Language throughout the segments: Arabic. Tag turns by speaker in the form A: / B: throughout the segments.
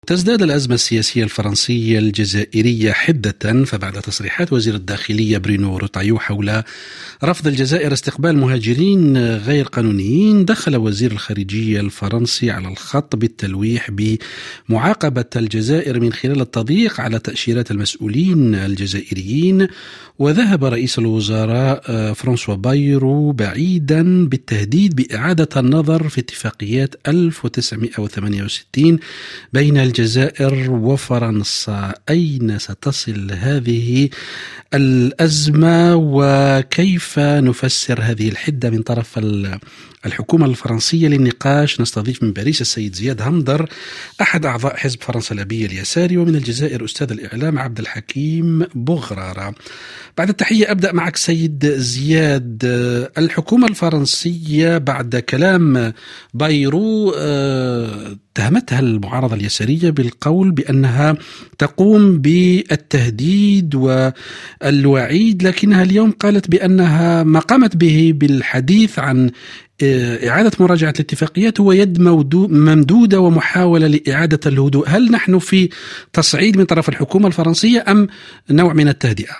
A: تزداد الأزمة السياسية الفرنسية الجزائرية حدة، فبعد تصريحات وزير الداخلية برونو روتايو حول رفض الجزائر استقبال مهاجرين غير قانونيين، دخل وزير الخارجية الفرنسي على الخط بالتلويح بمعاقبة الجزائر من خلال التضييق على تأشيرات المسؤولين الجزائريين. وذهب رئيس الوزراء فرانسوا بايرو بعيدا بالتهديد بإعادة النظر في اتفاقيات 1968 بين الجزائر وفرنسا. أين ستصل هذه الأزمة وكيف نفسر هذه الحدة من طرف الحكومة الفرنسية؟ للنقاش نستضيف من باريس السيد زياد همدر، أحد أعضاء حزب فرنسا الأبية اليساري، ومن الجزائر أستاذ الإعلام عبد الحكيم بغرارة. بعد التحية أبدأ معك سيد زياد. الحكومة الفرنسية بعد كلام بايرو اتهمتها المعارضة اليسارية بالقول بأنها تقوم بالتهديد والوعيد، لكنها اليوم قالت بأنها ما قامت به بالحديث عن إعادة مراجعة الاتفاقيات هو يد ممدودة ومحاولة لإعادة الهدوء. هل نحن في تصعيد من طرف الحكومة الفرنسية أم نوع من التهدئة؟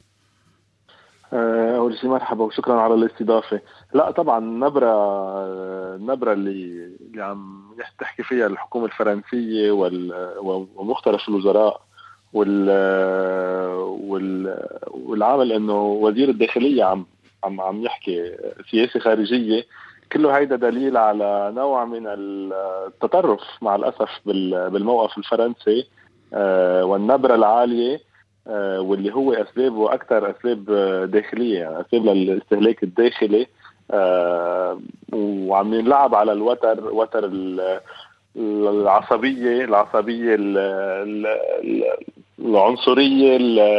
B: أول شيء مرحبا وشكرا على الاستضافة. لا طبعا النبرة اللي عم تحكي فيها الحكومة الفرنسية ومختلف الوزراء والعامل انه وزير الداخلية عم يحكي سياسة خارجية، كله هيدا دليل على نوع من التطرف مع الأسف بالموقف الفرنسي والنبرة العالية، واللي هو أسبابه أكثر أسباب داخلية، يعني أسباب للاستهلاك الداخلي، وعم ينلعب على وتر العصبية العنصرية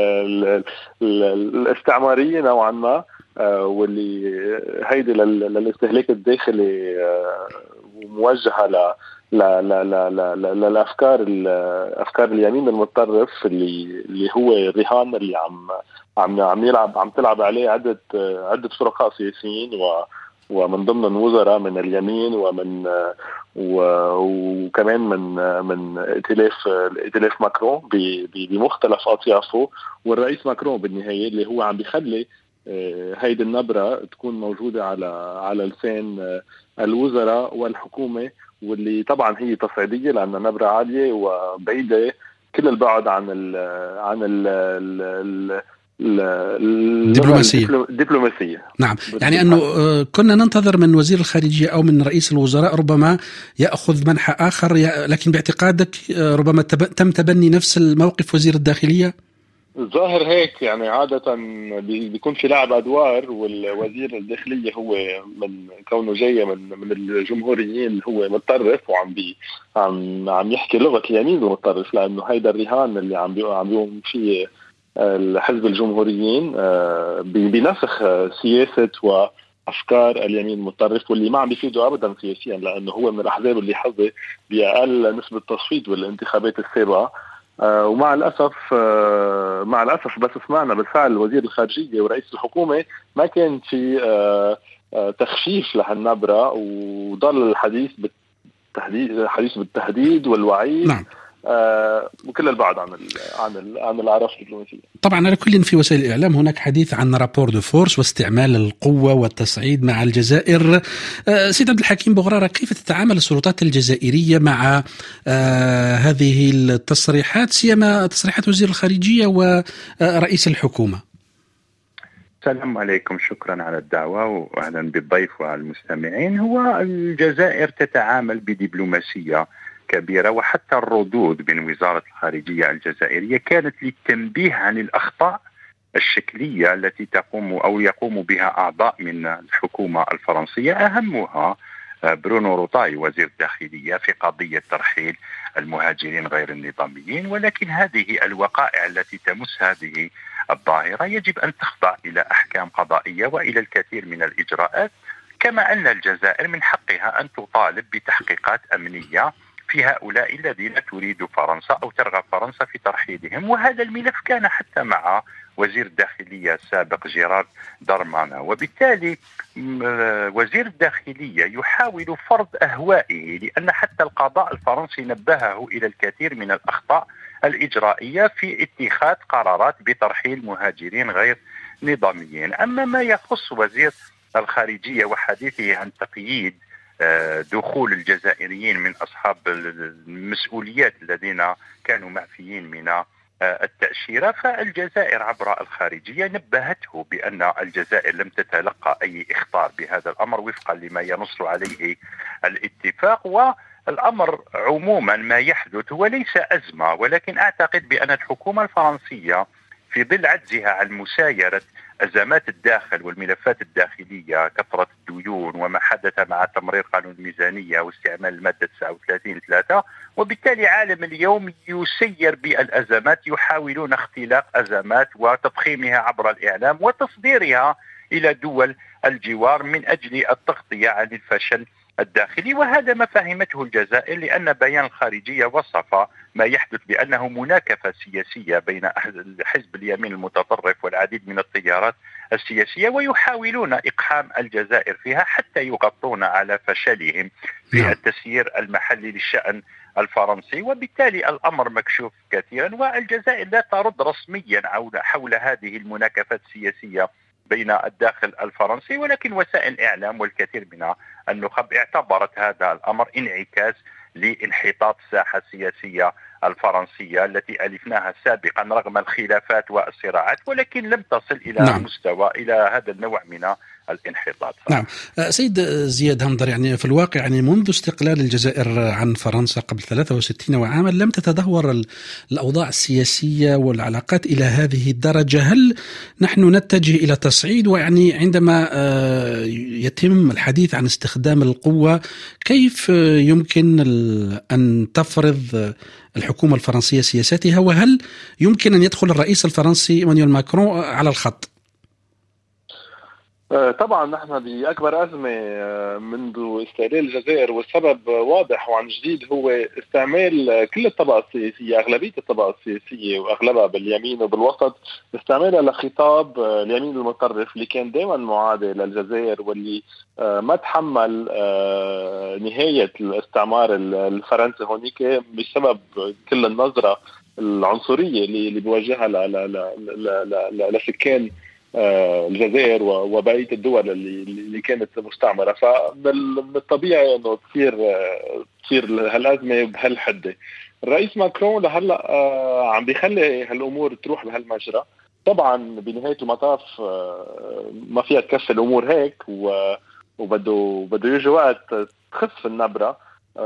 B: الاستعمارية نوعا ما، واللي هيدي للاستهلاك الداخلي موجهة للأفكار اليمين المتطرف اللي هو الرهان اللي عم تلعب عليه عدة فرقاء سياسيين ومن ضمن وزراء من اليمين وكمان من ائتلاف ماكرون بمختلف أطيافه، والرئيس ماكرون بالنهاية اللي هو عم بيخلي هيدي النبرة تكون موجودة على لسان الوزراء والحكومة، واللي طبعا هي تصعيدية لأنها نبرة عالية وبعيدة كل البعد عن الدبلوماسية.
A: نعم، يعني أنه كنا ننتظر من وزير الخارجية أو من رئيس الوزراء ربما يأخذ منحى آخر، لكن باعتقادك ربما تم تبني نفس الموقف وزير الداخلية؟
B: الظاهر هيك، يعني عادة بيكون في لعب أدوار، والوزير الداخلية هو من كونه جاي من الجمهوريين هو متطرف وعم يحكي لغة اليمين المتطرف، لأنه هيدا الرهان اللي عم بيقوم فيه الحزب الجمهوريين بنسخ سياسة وأفكار اليمين المتطرف، واللي ما عم بيفيده أبدا سياسيا، لأنه هو من الأحزاب اللي حظى بأقل نسبة تصويت بالانتخابات السابقة. ومع الأسف بس سمعنا بالفعل وزير الخارجية ورئيس الحكومة ما كان في تخفيف لهالنبرة، وضل الحديث بالتهديد والوعيد.
A: نعم.
B: وكل البعد عن الأعراف الدبلوماسية.
A: طبعا على كل في وسائل الإعلام هناك حديث عن رابور دو فورس واستعمال القوة والتصعيد مع الجزائر. سيد عبد الحكيم بغرارة، كيف تتعامل السلطات الجزائرية مع هذه التصريحات، سيما تصريحات وزير الخارجية ورئيس الحكومة؟
C: السلام عليكم، شكرا على الدعوة وأهلا بالضيف والمستمعين. هو الجزائر تتعامل بدبلوماسية كبيرة، وحتى الردود من وزارة الخارجية الجزائرية كانت للتنبيه عن الأخطاء الشكلية التي يقوم بها أعضاء من الحكومة الفرنسية، أهمها برونو روتاي وزير الداخلية في قضية ترحيل المهاجرين غير النظاميين. ولكن هذه الوقائع التي تمس هذه الظاهرة يجب أن تخضع إلى أحكام قضائية وإلى الكثير من الإجراءات، كما أن الجزائر من حقها أن تطالب بتحقيقات أمنية في هؤلاء الذين تريد فرنسا أو ترغب فرنسا في ترحيلهم. وهذا الملف كان حتى مع وزير الداخلية السابق جيرارد دارمانا، وبالتالي وزير الداخلية يحاول فرض أهوائه، لأن حتى القضاء الفرنسي نبهه إلى الكثير من الأخطاء الإجرائية في اتخاذ قرارات بترحيل مهاجرين غير نظاميين. أما ما يخص وزير الخارجية وحديثه عن تقييد دخول الجزائريين من أصحاب المسؤوليات الذين كانوا معفيين من التأشيرة، فالجزائر عبر الخارجية نبهته بأن الجزائر لم تتلقى أي إخطار بهذا الأمر وفقا لما ينص عليه الاتفاق. والأمر عموما ما يحدث هو ليس أزمة، ولكن أعتقد بأن الحكومة الفرنسية في ظل عجزها عن مسايرة أزمات الداخل والملفات الداخلية، كثرة الديون وما حدث مع تمرير قانون الميزانية واستعمال المادة 39(3), وبالتالي عالم اليوم يسير بالأزمات، يحاولون اختلاق أزمات وتضخيمها عبر الإعلام وتصديرها إلى دول الجوار من أجل التغطية عن الفشل الداخلي. وهذا ما فهمته الجزائر، لأن بيان الخارجية وصف ما يحدث بأنه مناكفة سياسية بين حزب اليمين المتطرف والعديد من التيارات السياسية، ويحاولون إقحام الجزائر فيها حتى يغطون على فشلهم في التسيير المحلي للشأن الفرنسي. وبالتالي الأمر مكشوف كثيرا، والجزائر لا ترد رسميا حول هذه المناكفات السياسية بين الداخل الفرنسي، ولكن وسائل الإعلام والكثير من النخب اعتبرت هذا الأمر انعكاس لانحطاط الساحة السياسية الفرنسية التي ألفناها سابقا رغم الخلافات والصراعات، ولكن لم تصل إلى مستوى إلى هذا النوع من الانحطاط.
A: نعم سيد زياد همدر، يعني في الواقع يعني منذ استقلال الجزائر عن فرنسا قبل 63 عاما لم تتدهور الأوضاع السياسية والعلاقات إلى هذه الدرجة. هل نحن نتجه إلى تصعيد؟ ويعني عندما يتم الحديث عن استخدام القوة، كيف يمكن أن تفرض الحكومة الفرنسية سياساتها؟ وهل يمكن أن يدخل الرئيس الفرنسي إيمانويل ماكرون على الخط؟
B: طبعا نحن بأكبر أزمة منذ استقلال الجزائر، والسبب واضح وعن جديد هو استعمال كل الطبقة السياسية، أغلبية الطبقة السياسية وأغلبها باليمين وبالوسط، استعمالها لخطاب اليمين المتطرف اللي كان دائما معادي للجزائر، واللي ما تحمل نهاية الاستعمار الفرنسي هونيك بسبب كل النظرة العنصرية اللي بيواجهها لسكان الجزائر وبقية الدول اللي كانت مستعمرة. فمن الطبيعي انه تصير هالأزمة بهالحدة. الرئيس ماكرون لهلا عم بيخلي هالامور تروح بهالمجرى. طبعا بنهاية المطاف ما فيها تكفي الامور هيك، وبده يجي وقت تخف النبرة.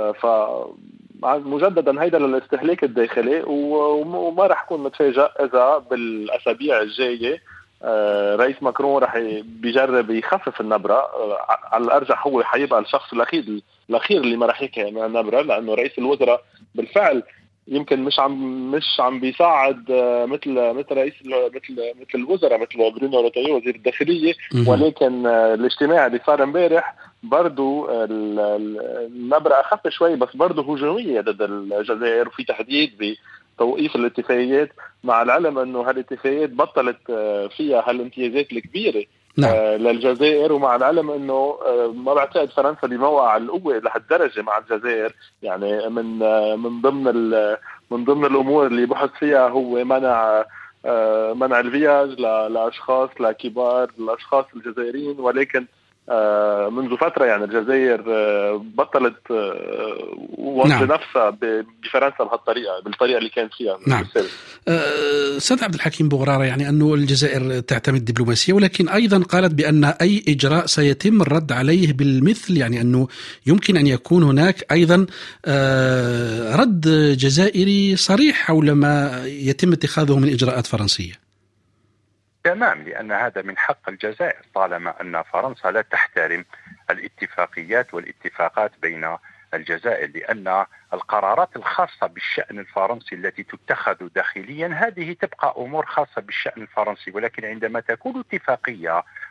B: مجددا هيدا للاستهلاك الداخلي، وما رح يكون متفاجئ اذا بالاسابيع الجايه رئيس ماكرون رح بيجرب يخفف النبرة. على الأرجح هو حيبقى الشخص الأخير اللي ما رح يحكي عن النبرة، لأنه رئيس الوزراء بالفعل يمكن مش عم بيساعد مثل رئيس مثل الوزراء مثل برونو روتايو وزير الداخلية. ولكن الاجتماع اللي صار امبارح برضو النبرة أخف شوي، بس برضو هجومية ضد الجزائر، وفي تهديد توقيف الاتفاقيات، مع العلم انه هالاتفاقيات بطلت فيها هالامتيازات الكبيره للجزائر، ومع العلم انه ما بعتقد فرنسا بموقع القوه لهالدرجه مع الجزائر. يعني من ضمن الامور اللي بحث فيها هو منع الفياج لاشخاص لكبار الاشخاص الجزائريين، ولكن منذ فترة يعني الجزائر بطلت وجه نفسها بفرنسا بالطريقة اللي كانت فيها.
A: نعم. سيد عبد الحكيم بوغرارة، يعني أنه الجزائر تعتمد دبلوماسية، ولكن أيضا قالت بأن أي إجراء سيتم الرد عليه بالمثل، يعني أنه يمكن أن يكون هناك أيضا رد جزائري صريح حول ما يتم اتخاذه من إجراءات فرنسية.
C: تمام، لأن هذا من حق الجزائر طالما أن فرنسا لا تحترم الاتفاقيات والاتفاقات بين الجزائر، لأن القرارات الخاصة بالشأن الفرنسي التي تتخذ داخليا هذه تبقى أمور خاصة بالشأن الفرنسي، ولكن عندما تكون اتفاقية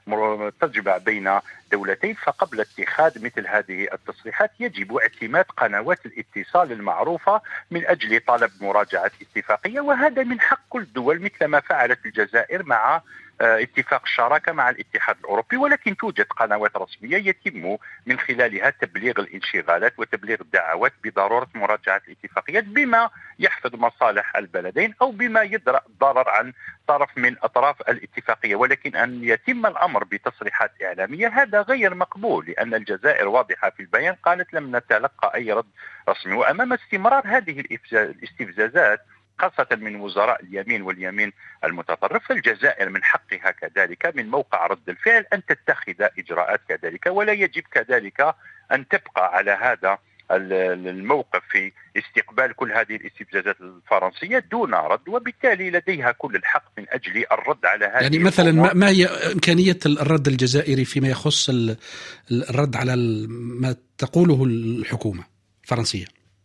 C: تجمع بين دولتين، فقبل اتخاذ مثل هذه التصريحات يجب اعتماد قنوات الاتصال المعروفة من أجل طلب مراجعة اتفاقية، وهذا من حق كل الدول مثل ما فعلت الجزائر مع اتفاق الشراكة مع الاتحاد الأوروبي. ولكن توجد قنوات رسمية يتم من خلالها تبليغ الانشغالات وتبليغ الدعوات بضرورة مراجعة الاتفاقيات بما يحفظ مصالح البلدين أو بما يدرأ الضرر عن طرف من أطراف الاتفاقية. ولكن أن يتم الأمر بتصريحات إعلامية هذا غير مقبول، لأن الجزائر واضحة في البيان، قالت لم نتلقى أي رد رسمي. وأمام استمرار هذه الاستفزازات خاصة من وزراء اليمين واليمين المتطرف، فالجزائر من حقها كذلك من موقع رد الفعل أن تتخذ إجراءات كذلك، ولا يجب كذلك أن تبقى على هذا الموقف في استقبال كل هذه الاستفزازات الفرنسية دون رد، وبالتالي لديها كل الحق من أجل الرد على هذه
A: يعني مثلا ما هي إمكانية الرد الجزائري فيما يخص الرد على ما تقوله الحكومة الفرنسية؟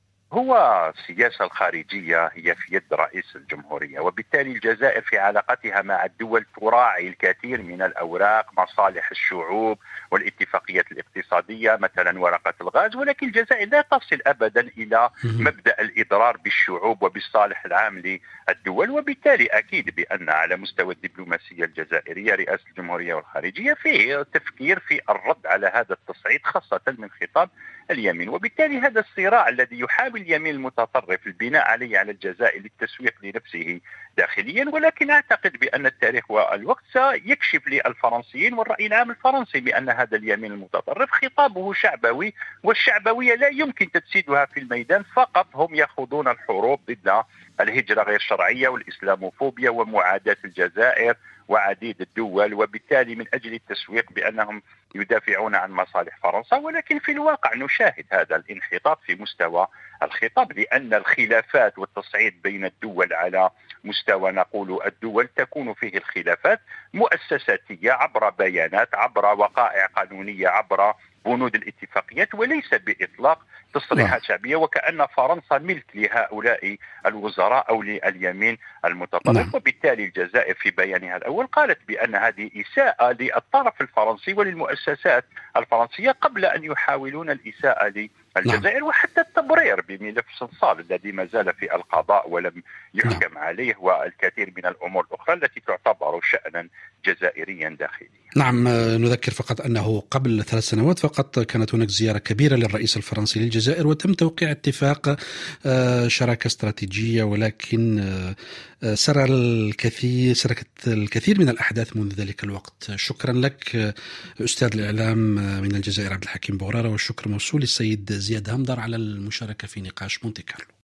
C: هو السياسة الخارجية هي في يد رئيس الجمهورية، وبالتالي الجزائر في علاقتها مع الدول تراعي الكثير من الأوراق، مصالح الشعوب والاتفاقيات الاقتصادية مثلا ورقة الغاز، ولكن الجزائر لا تصل أبدا إلى مبدأ الإضرار بالشعوب وبالصالح العام للدول. وبالتالي أكيد بأن على مستوى الدبلوماسية الجزائرية رئاسة الجمهورية والخارجية فيه تفكير في الرد على هذا التصعيد خاصة من خطاب اليمين. وبالتالي هذا الصراع الذي يحاول اليمين المتطرف البناء عليه على الجزائر للتسويق لنفسه داخليا، ولكن أعتقد بأن التاريخ والوقت سيكشف للفرنسيين والرأي العام الفرنسي بأن هذا اليمين المتطرف خطابه شعبوي، والشعبوية لا يمكن تجسيدها في الميدان، فقط هم يخوضون الحروب ضد الهجرة غير شرعية والإسلاموفوبيا ومعاداة الجزائر وعديد الدول، وبالتالي من أجل التسويق بأنهم يدافعون عن مصالح فرنسا. ولكن في الواقع نشاهد هذا الانحطاط في مستوى الخطاب، لأن الخلافات والتصعيد بين الدول على مستوى نقول الدول تكون فيه الخلافات مؤسساتية عبر بيانات، عبر وقائع قانونية، عبر بنود الاتفاقيات، وليس بإطلاق تصريحات شعبية، وكأن فرنسا ملك لهؤلاء الوزراء أو لليمين المتطرف. وبالتالي الجزائر في بيانها الأول قالت بأن هذه إساءة للطرف الفرنسي وللمؤسسات الفرنسية قبل أن يحاولون الإساءة للجزائر، وحتى التبرير بملف صنصال الذي ما زال في القضاء ولم يحكم عليه، والكثير من الأمور الأخرى التي تعتبر شأنا جزائريا داخليا.
A: نعم، نذكر فقط أنه قبل 3 سنوات فقط كانت هناك زيارة كبيرة للرئيس الفرنسي للجزائر وتم توقيع اتفاق شراكة استراتيجية، ولكن سرت الكثير من الأحداث منذ ذلك الوقت. شكرا لك أستاذ الإعلام من الجزائر عبد الحكيم بغرارة، والشكر موصول للسيد زياد همدر على المشاركة في نقاش مونتي كارلو.